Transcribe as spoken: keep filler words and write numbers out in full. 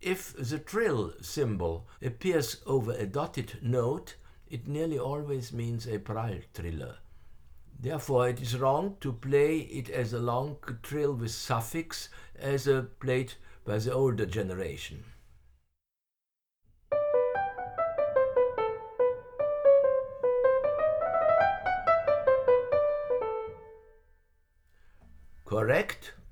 if the trill symbol appears over a dotted note, it nearly always means a Prall triller. Therefore, it is wrong to play it as a long trill with suffix as a played by the older generation. Correct?